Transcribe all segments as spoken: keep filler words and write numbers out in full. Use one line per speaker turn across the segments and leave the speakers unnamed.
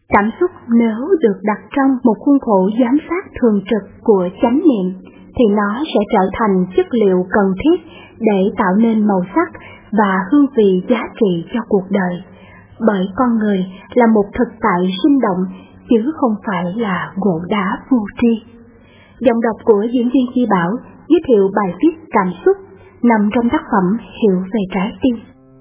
Cảm xúc nếu được đặt trong một khuôn khổ giám sát thường trực của chánh niệm thì nó sẽ trở thành chất liệu cần thiết để tạo nên màu sắc và hương vị giá trị cho cuộc đời. Bởi con người là một thực tại sinh động chứ không phải là gỗ đá vô tri. Giọng đọc của diễn viên Chi Bảo giới thiệu bài viết Cảm xúc nằm trong tác phẩm Hiểu về trái tim.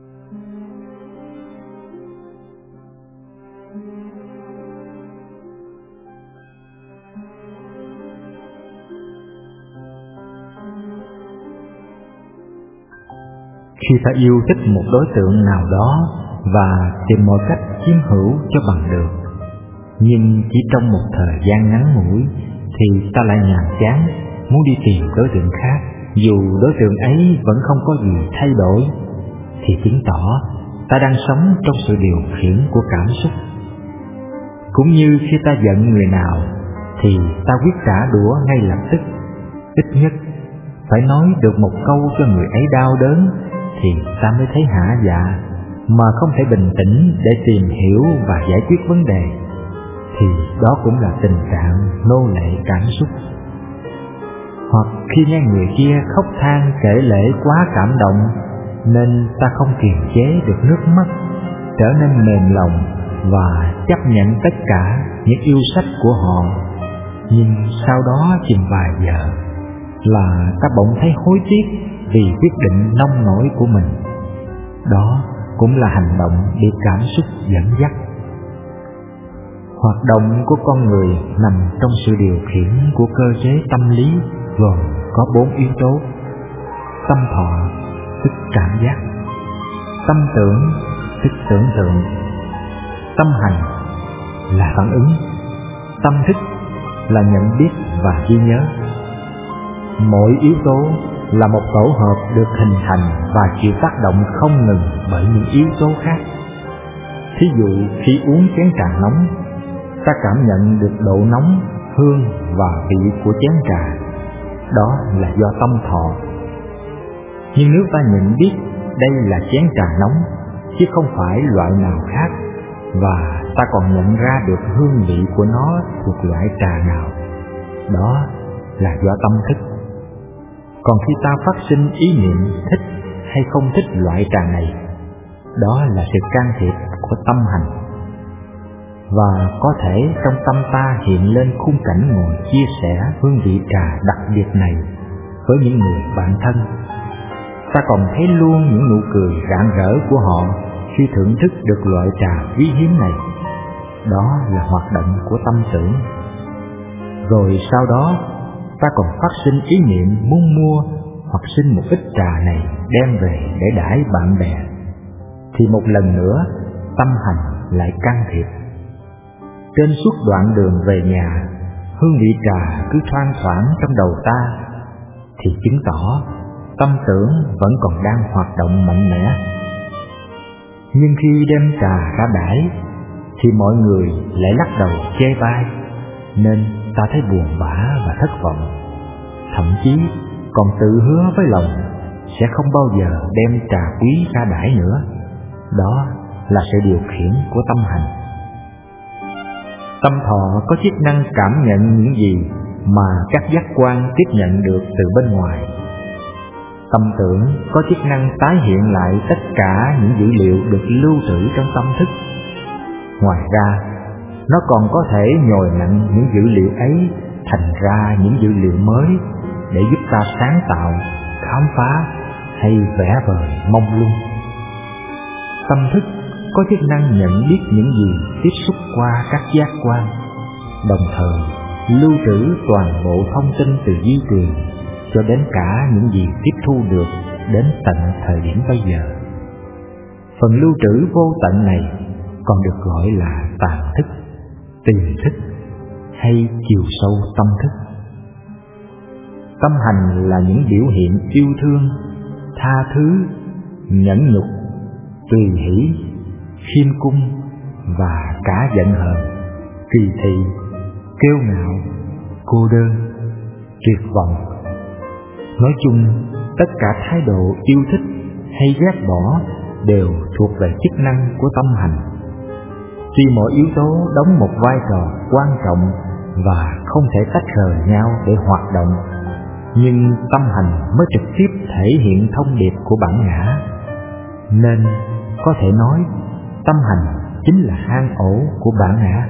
Khi ta yêu thích một đối tượng nào đó và tìm mọi cách chiếm hữu cho bằng được, nhưng chỉ trong một thời gian ngắn ngủi thì ta lại nhàm chán muốn đi tìm đối tượng khác, dù đối tượng ấy vẫn không có gì thay đổi, thì chứng tỏ ta đang sống trong sự điều khiển của cảm xúc. Cũng như khi ta giận người nào thì ta quyết trả đũa ngay lập tức, ít nhất phải nói được một câu cho người ấy đau đớn thì ta mới thấy hả dạ, mà không thể bình tĩnh để tìm hiểu và giải quyết vấn đề, thì đó cũng là tình trạng nô lệ cảm xúc. Hoặc khi nghe người kia khóc than kể lể quá cảm động nên ta không kiềm chế được nước mắt, trở nên mềm lòng và chấp nhận tất cả những yêu sách của họ. Nhưng sau đó chừng vài giờ là ta bỗng thấy hối tiếc vì quyết định nông nổi của mình. Đó cũng là hành động bị cảm xúc dẫn dắt. Hoạt động của con người nằm trong sự điều khiển của cơ chế tâm lý gồm có bốn yếu tố: tâm thọ tức cảm giác, tâm tưởng tức tưởng tượng, tâm hành là phản ứng, tâm thức là nhận biết và ghi nhớ. Mỗi yếu tố là một tổ hợp được hình thành và chịu tác động không ngừng bởi những yếu tố khác. Thí dụ khi uống chén trà nóng, ta cảm nhận được độ nóng, hương và vị của chén trà, đó là do tâm thọ. Nhưng nếu ta nhận biết đây là chén trà nóng chứ không phải loại nào khác, và ta còn nhận ra được hương vị của nó thuộc loại trà nào, đó là do tâm thức. Còn khi ta phát sinh ý niệm thích hay không thích loại trà này, đó là sự can thiệp của tâm hành. Và có thể trong tâm ta hiện lên khung cảnh ngồi chia sẻ hương vị trà đặc biệt này với những người bạn thân. Ta còn thấy luôn những nụ cười rạng rỡ của họ khi thưởng thức được loại trà quý hiếm này. Đó là hoạt động của tâm tưởng. Rồi sau đó ta còn phát sinh ý niệm muốn mua hoặc xin một ít trà này đem về để đãi bạn bè, thì một lần nữa tâm hành lại can thiệp. Trên suốt đoạn đường về nhà, hương vị trà cứ thoang thoảng trong đầu ta, thì chứng tỏ tâm tưởng vẫn còn đang hoạt động mạnh mẽ. Nhưng khi đem trà ra đãi thì mọi người lại lắc đầu chê bai, nên ta thấy buồn bã và thất vọng. Thậm chí còn tự hứa với lòng sẽ không bao giờ đem trà quý ra đãi nữa. Đó là sự điều khiển của tâm hành. Tâm thọ có chức năng cảm nhận những gì mà các giác quan tiếp nhận được từ bên ngoài. Tâm tưởng có chức năng tái hiện lại tất cả những dữ liệu được lưu trữ trong tâm thức. Ngoài ra, nó còn có thể nhồi nặng những dữ liệu ấy thành ra những dữ liệu mới để giúp ta sáng tạo, khám phá hay vẽ vời mông lung. Tâm thức có chức năng nhận biết những gì tiếp xúc qua các giác quan, đồng thời lưu trữ toàn bộ thông tin từ di truyền cho đến cả những gì tiếp thu được đến tận thời điểm bây giờ. Phần lưu trữ vô tận này còn được gọi là tàng thức, tiềm thức hay chiều sâu tâm thức. Tâm hành là những biểu hiện yêu thương, tha thứ, nhẫn nhục, tùy hỷ, khiêm cung và cả giận hờn, kỳ thị, kiêu ngạo, cô đơn, tuyệt vọng. Nói chung, tất cả thái độ yêu thích hay ghét bỏ đều thuộc về chức năng của tâm hành. Tuy mỗi yếu tố đóng một vai trò quan trọng và không thể tách rời nhau để hoạt động, nhưng tâm hành mới trực tiếp thể hiện thông điệp của bản ngã. Nên có thể nói tâm hành chính là hang ổ của bản ngã.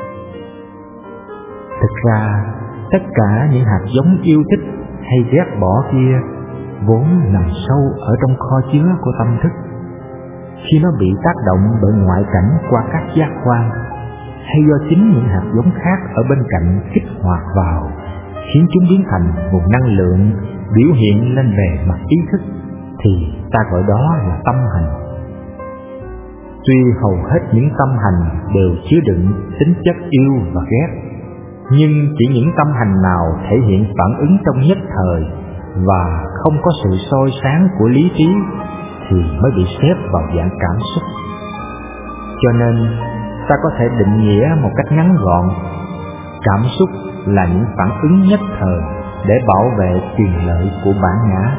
Thực ra tất cả những hạt giống yêu thích hay ghét bỏ kia vốn nằm sâu ở trong kho chứa của tâm thức. Khi nó bị tác động bởi ngoại cảnh qua các giác quan, hay do chính những hạt giống khác ở bên cạnh kích hoạt vào, khiến chúng biến thành một năng lượng biểu hiện lên về mặt ý thức, thì ta gọi đó là tâm hành. Tuy hầu hết những tâm hành đều chứa đựng tính chất yêu và ghét, nhưng chỉ những tâm hành nào thể hiện phản ứng trong nhất thời và không có sự soi sáng của lý trí thì mới bị xếp vào dạng cảm xúc. Cho nên ta có thể định nghĩa một cách ngắn gọn, cảm xúc là những phản ứng nhất thời để bảo vệ quyền lợi của bản ngã.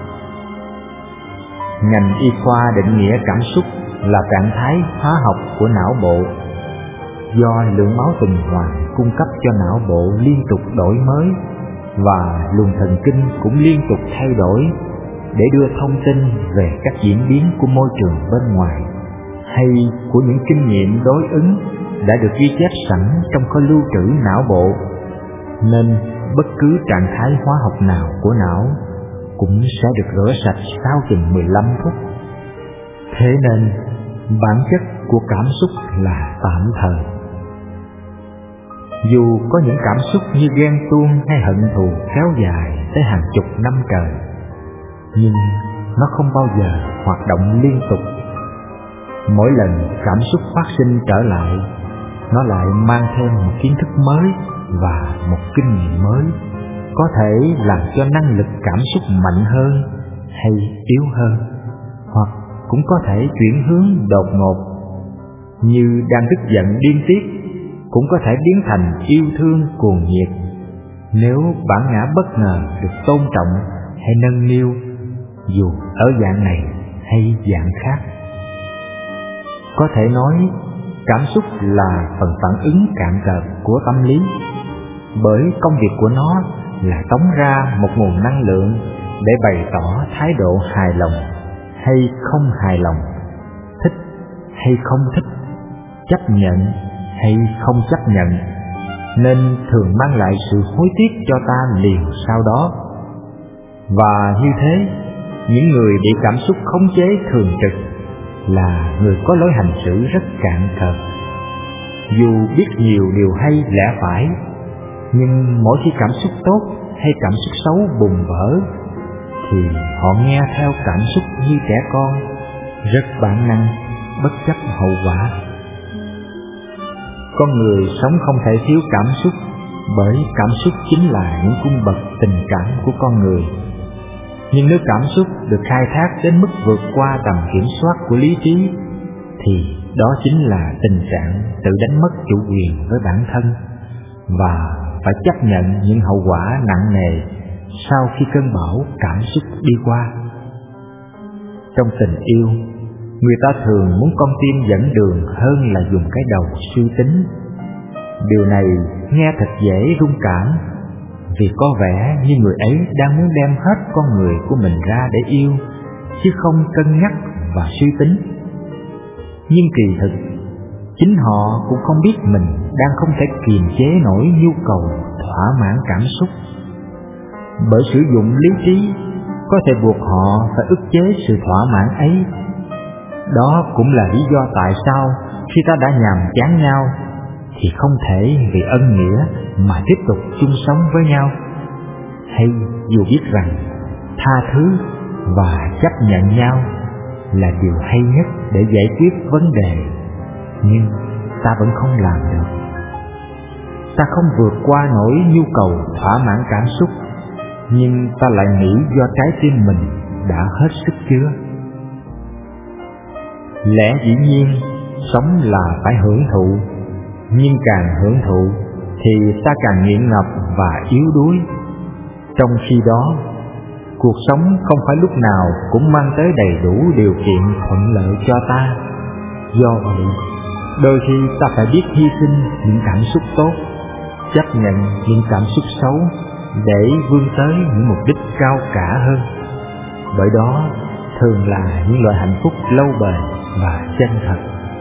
Ngành y khoa định nghĩa cảm xúc là trạng thái hóa học của não bộ, do lượng máu tuần hoàn cung cấp cho não bộ liên tục đổi mới và luồng thần kinh cũng liên tục thay đổi để đưa thông tin về các diễn biến của môi trường bên ngoài hay của những kinh nghiệm đối ứng đã được ghi chép sẵn trong kho lưu trữ não bộ. Nên bất cứ trạng thái hóa học nào của não cũng sẽ được rửa sạch sau chừng mười lăm phút. Thế nên bản chất của cảm xúc là tạm thời. Dù có những cảm xúc như ghen tuông hay hận thù kéo dài tới hàng chục năm trời, nhưng nó không bao giờ hoạt động liên tục. Mỗi lần cảm xúc phát sinh trở lại, nó lại mang thêm một kiến thức mới và một kinh nghiệm mới, có thể làm cho năng lực cảm xúc mạnh hơn hay yếu hơn, hoặc cũng có thể chuyển hướng đột ngột, như đang tức giận điên tiết cũng có thể biến thành yêu thương cuồng nhiệt nếu bản ngã bất ngờ được tôn trọng hay nâng niu, dù ở dạng này hay dạng khác. Có thể nói cảm xúc là phần phản ứng cạn cợt của tâm lý, bởi công việc của nó là tống ra một nguồn năng lượng để bày tỏ thái độ hài lòng hay không hài lòng, thích hay không thích, chấp nhận hay không chấp nhận, nên thường mang lại sự hối tiếc cho ta liền sau đó. Và như thế, những người bị cảm xúc khống chế thường trực là người có lối hành xử rất cạn cợt. Dù biết nhiều điều hay lẽ phải, nhưng mỗi khi cảm xúc tốt hay cảm xúc xấu bùng vỡ thì họ nghe theo cảm xúc như trẻ con, rất bản năng, bất chấp hậu quả. Con người sống không thể thiếu cảm xúc, bởi cảm xúc chính là những cung bậc tình cảm của con người. Nhưng nếu cảm xúc được khai thác đến mức vượt qua tầm kiểm soát của lý trí, thì đó chính là tình trạng tự đánh mất chủ quyền với bản thân và phải chấp nhận những hậu quả nặng nề sau khi cơn bão cảm xúc đi qua. Trong tình yêu, người ta thường muốn con tim dẫn đường hơn là dùng cái đầu suy tính. Điều này nghe thật dễ rung cảm, vì có vẻ như người ấy đang muốn đem hết con người của mình ra để yêu, chứ không cân nhắc và suy tính. Nhưng kỳ thực, chính họ cũng không biết mình đang không thể kiềm chế nổi nhu cầu thỏa mãn cảm xúc. Bởi sử dụng lý trí có thể buộc họ phải ức chế sự thỏa mãn ấy. Đó cũng là lý do tại sao khi ta đã nhàm chán nhau thì không thể vì ân nghĩa mà tiếp tục chung sống với nhau. Hay dù biết rằng tha thứ và chấp nhận nhau là điều hay nhất để giải quyết vấn đề, nhưng ta vẫn không làm được. Ta không vượt qua nổi nhu cầu thỏa mãn cảm xúc, nhưng ta lại nghĩ do trái tim mình đã hết sức chứa. Lẽ dĩ nhiên sống là phải hưởng thụ, nhưng càng hưởng thụ thì ta càng nghiện ngập và yếu đuối. Trong khi đó, cuộc sống không phải lúc nào cũng mang tới đầy đủ điều kiện thuận lợi cho ta. Do vậy, Đôi khi ta phải biết hy sinh những cảm xúc tốt, chấp nhận những cảm xúc xấu để vươn tới những mục đích cao cả hơn. Bởi đó thường là những loại hạnh phúc lâu bền và chân thật.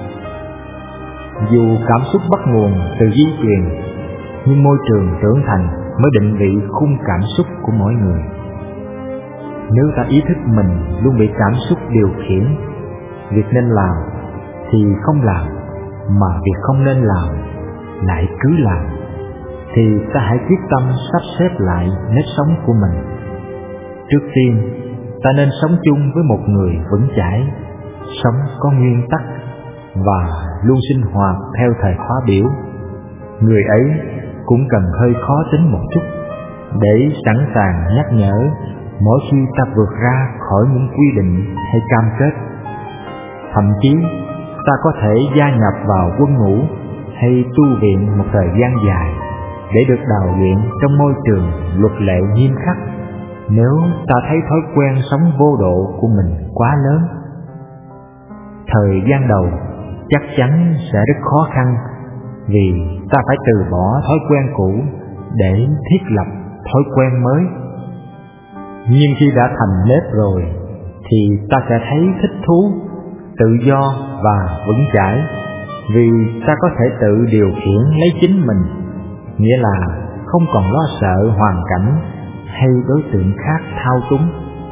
Dù cảm xúc bắt nguồn từ di truyền, nhưng môi trường trưởng thành mới định vị khung cảm xúc của mỗi người. Nếu ta ý thức mình luôn bị cảm xúc điều khiển, việc nên làm thì không làm, mà việc không nên làm lại cứ làm, thì ta hãy quyết tâm sắp xếp lại nếp sống của mình. Trước tiên, ta nên sống chung với một người vững chãi, sống có nguyên tắc và luôn sinh hoạt theo thời khóa biểu. Người ấy cũng cần hơi khó tính một chút, để sẵn sàng nhắc nhở mỗi khi ta vượt ra khỏi những quy định hay cam kết. Thậm chí ta có thể gia nhập vào quân ngũ hay tu viện một thời gian dài để được đào luyện trong môi trường luật lệ nghiêm khắc, nếu ta thấy thói quen sống vô độ của mình quá lớn. Thời gian đầu chắc chắn sẽ rất khó khăn, vì ta phải từ bỏ thói quen cũ để thiết lập thói quen mới. Nhưng khi đã thành nếp rồi thì ta sẽ thấy thích thú, tự do và vững chãi, vì ta có thể tự điều khiển lấy chính mình, nghĩa là không còn lo sợ hoàn cảnh hay đối tượng khác thao túng.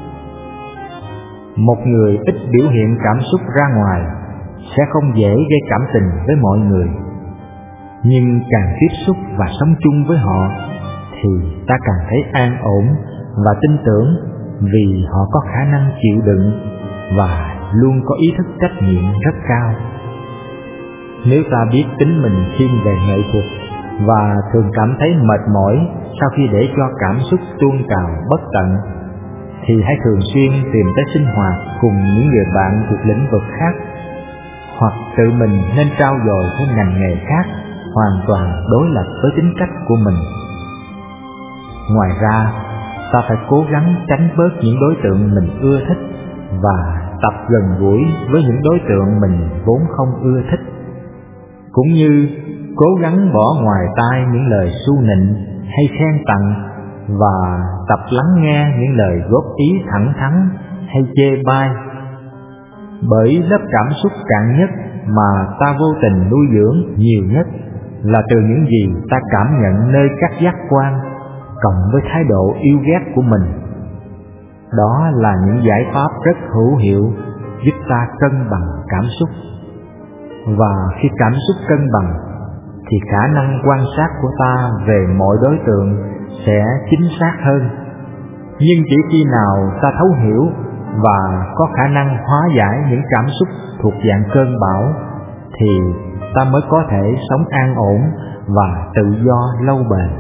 Một người ít biểu hiện cảm xúc ra ngoài sẽ không dễ gây cảm tình với mọi người, nhưng càng tiếp xúc và sống chung với họ thì ta càng thấy an ổn và tin tưởng, vì họ có khả năng chịu đựng và luôn có ý thức trách nhiệm rất cao. Nếu ta biết tính mình thiên về nghệ thuật và thường cảm thấy mệt mỏi sau khi để cho cảm xúc tuôn trào bất tận, thì hãy thường xuyên tìm tới sinh hoạt cùng những người bạn thuộc lĩnh vực khác, hoặc tự mình nên trau dồi thêm ngành nghề khác hoàn toàn đối lập với tính cách của mình. Ngoài ra, ta phải cố gắng tránh bớt những đối tượng mình ưa thích và tập gần gũi với những đối tượng mình vốn không ưa thích, cũng như cố gắng bỏ ngoài tai những lời su nịnh hay khen tặng, và tập lắng nghe những lời góp ý thẳng thắn hay chê bai. Bởi lớp cảm xúc cạn nhất mà ta vô tình nuôi dưỡng nhiều nhất là từ những gì ta cảm nhận nơi các giác quan, cộng với thái độ yêu ghét của mình. Đó là những giải pháp rất hữu hiệu giúp ta cân bằng cảm xúc. Và khi cảm xúc cân bằng thì khả năng quan sát của ta về mọi đối tượng sẽ chính xác hơn. Nhưng chỉ khi nào ta thấu hiểu và có khả năng hóa giải những cảm xúc thuộc dạng cơn bão thì ta mới có thể sống an ổn và tự do lâu bền.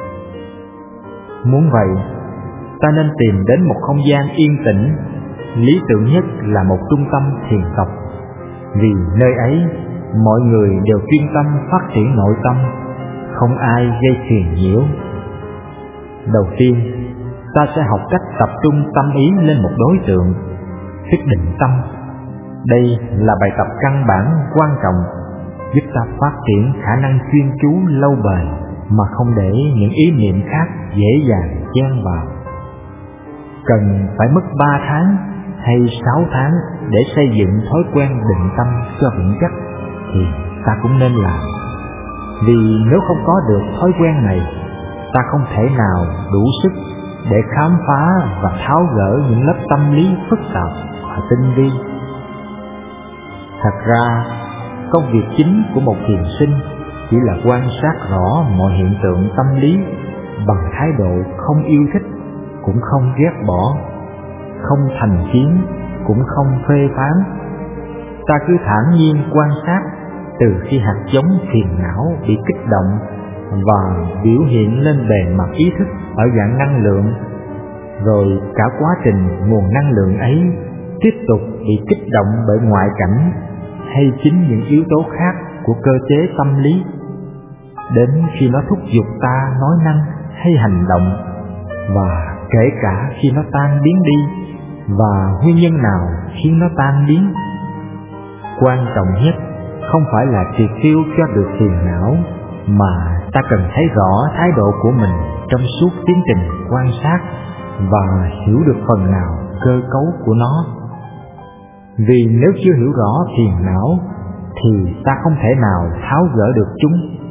Muốn vậy, ta nên tìm đến một không gian yên tĩnh, lý tưởng nhất là một trung tâm thiền tập, vì nơi ấy mọi người đều chuyên tâm phát triển nội tâm, không ai gây phiền nhiễu. Đầu tiên, ta sẽ học cách tập trung tâm ý lên một đối tượng, thức định tâm. Đây là bài tập căn bản quan trọng, giúp ta phát triển khả năng chuyên chú lâu bền mà không để những ý niệm khác dễ dàng chen vào. Cần phải mất ba tháng hay sáu tháng để xây dựng thói quen định tâm cho vững chắc thì ta cũng nên làm. Vì nếu không có được thói quen này, ta không thể nào đủ sức để khám phá và tháo gỡ những lớp tâm lý phức tạp và tinh vi. Thật ra, công việc chính của một thiền sinh chỉ là quan sát rõ mọi hiện tượng tâm lý bằng thái độ không yêu thích, cũng không ghét bỏ, không thành kiến, cũng không phê phán. Ta cứ thản nhiên quan sát từ khi hạt giống phiền não bị kích động và biểu hiện lên bề mặt ý thức ở dạng năng lượng, rồi cả quá trình nguồn năng lượng ấy tiếp tục bị kích động bởi ngoại cảnh hay chính những yếu tố khác của cơ chế tâm lý, đến khi nó thúc giục ta nói năng hay hành động, và kể cả khi nó tan biến đi và nguyên nhân nào khiến nó tan biến. Quan trọng nhất không phải là triệt tiêu cho được phiền não, mà ta cần thấy rõ thái độ của mình trong suốt tiến trình quan sát và hiểu được phần nào cơ cấu của nó. Vì nếu chưa hiểu rõ phiền não thì ta không thể nào tháo gỡ được chúng.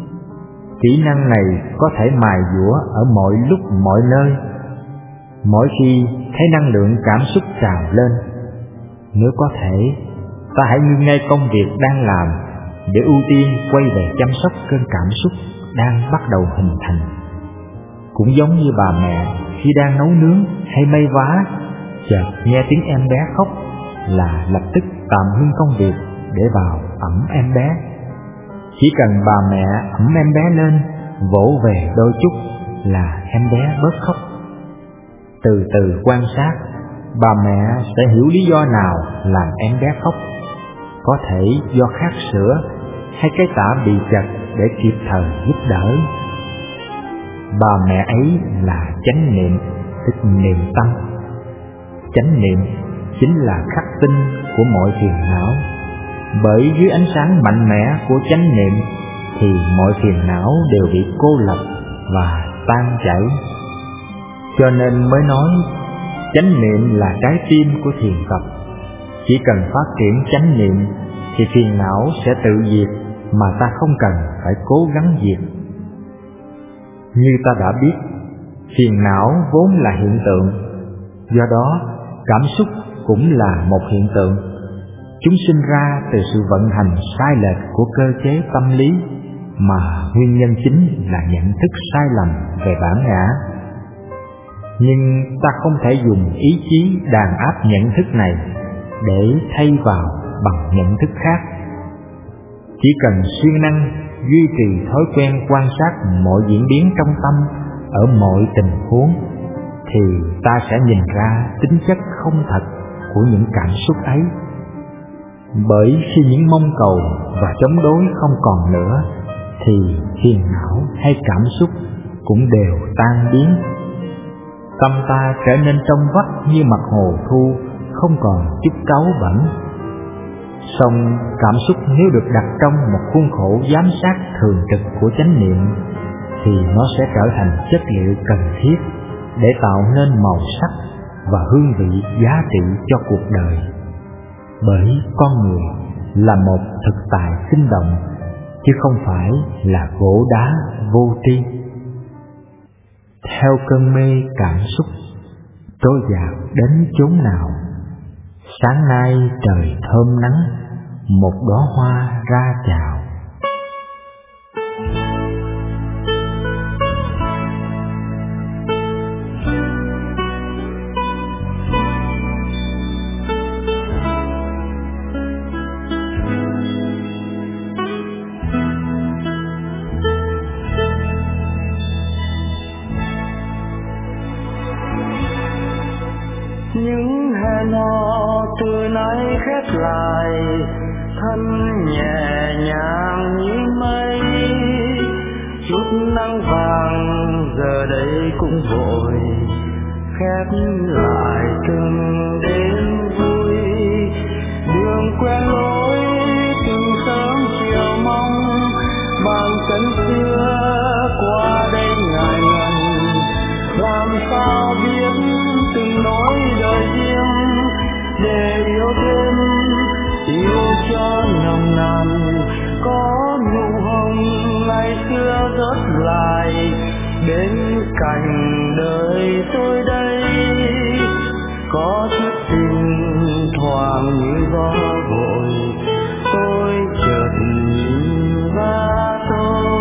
Kỹ năng này có thể mài dũa ở mọi lúc mọi nơi. Mỗi khi thấy năng lượng cảm xúc trào lên, nếu có thể, ta hãy ngưng ngay công việc đang làm để ưu tiên quay về chăm sóc cơn cảm xúc đang bắt đầu hình thành. Cũng giống như bà mẹ khi đang nấu nướng hay may vá, chợt nghe tiếng em bé khóc là lập tức tạm ngưng công việc để vào ẵm em bé. Chỉ cần bà mẹ ẵm em bé lên, vỗ về đôi chút là em bé bớt khóc. Từ từ quan sát, bà mẹ sẽ hiểu lý do nào làm em bé khóc. Có thể do khát sữa hay cái tã bị chật để kịp thời giúp đỡ. Bà mẹ ấy là chánh niệm, tức niệm tâm. Chánh niệm chính là khắc tinh của mọi phiền não. Bởi dưới ánh sáng mạnh mẽ của chánh niệm thì mọi phiền não đều bị cô lập và tan chảy. Cho nên mới nói chánh niệm là trái tim của thiền tập. Chỉ cần phát triển chánh niệm thì phiền não sẽ tự diệt mà ta không cần phải cố gắng diệt. Như ta đã biết, phiền não vốn là hiện tượng, do đó cảm xúc cũng là một hiện tượng. Chúng sinh ra từ sự vận hành sai lệch của cơ chế tâm lý, mà nguyên nhân chính là nhận thức sai lầm về bản ngã. Nhưng ta không thể dùng ý chí đàn áp nhận thức này để thay vào bằng nhận thức khác. Chỉ cần siêng năng duy trì thói quen quan sát mọi diễn biến trong tâm ở mọi tình huống, thì ta sẽ nhìn ra tính chất không thật của những cảm xúc ấy. Bởi khi những mong cầu và chống đối không còn nữa, thì phiền não hay cảm xúc cũng đều tan biến. Tâm ta trở nên trong vắt như mặt hồ thu, không còn chút cáu bẩn. Song cảm xúc nếu được đặt trong một khuôn khổ giám sát thường trực của chánh niệm, thì nó sẽ trở thành chất liệu cần thiết để tạo nên màu sắc và hương vị giá trị cho cuộc đời. Bởi con người là một thực tại sinh động, chứ không phải là gỗ đá vô tri. Theo cơn mê cảm xúc, trôi dạt đến chốn nào, sáng nay trời thơm nắng, một đóa hoa ra chào.
Những hẹn hò từ nay khép lại, thân nhẹ nhàng như mây. Chút nắng vàng giờ đây cũng vội khép lại từng đêm vui. Đường quen lối từng sớm chiều mong, bằng chân xưa qua đây ngày ngày. Làm sao biết từng nỗi đời riêng để yêu thêm, yêu cho nồng nàn. Có nụ hồng ngày xưa rớt lại bên cạnh đời tôi đây. Có chút tình thoảng như gió vội, tôi chợt nhìn ra tôi.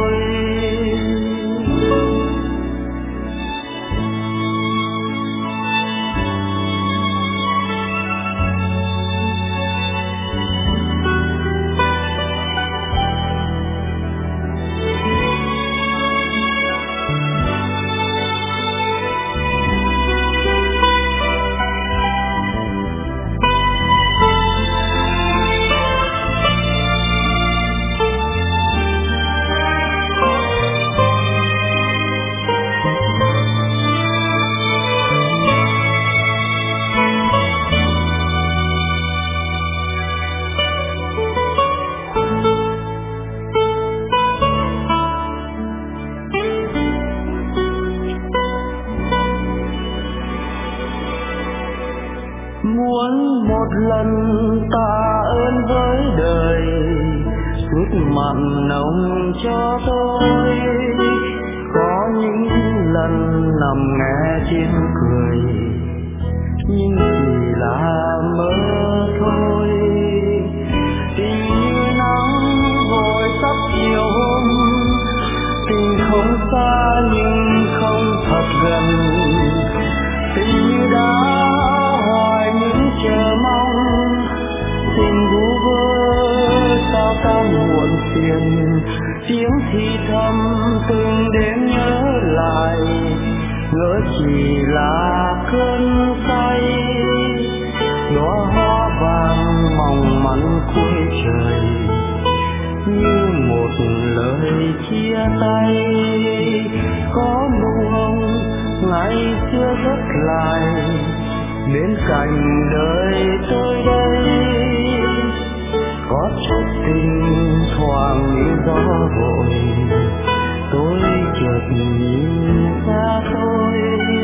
mặn nồng cho tôi. Có những lần nằm nghe tiếng cười, nhưng chỉ là mơ thôi. Tình như nắng vội sắp chiều hôm, tình không xa nhưng không thật gần. Tình như đã hoài những chờ mong, tình vu vơ sao ta muộn phiền. Tiếng thì thầm từng đêm nhớ lại, ngỡ chỉ là cơn say. Đóa hoa vàng mỏng manh cuối trời, như một lời chia tay. Có nụ hồng ngày xưa rất lại, bên cạnh đời tôi đây. Có chút tình thoảng như gió vội, tôi chợt nhìn ra tôi.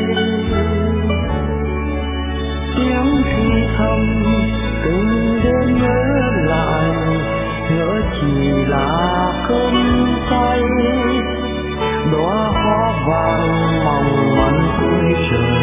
Tiếng thì thầm từng đêm nhớ lại, ngỡ chỉ là cơn say. Đóa hoa vàng mỏng manh cuối trời,